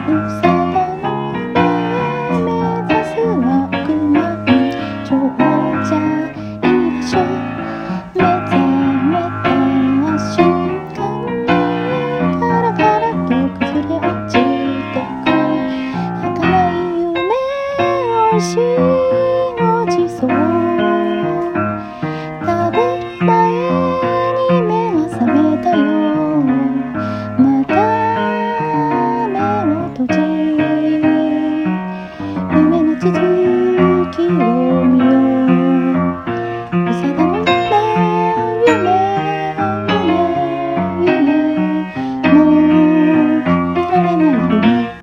さだの目指すは億万長者いでしょ。目覚めた瞬間にカラカラと崩れ落ちてく儚い夢を知る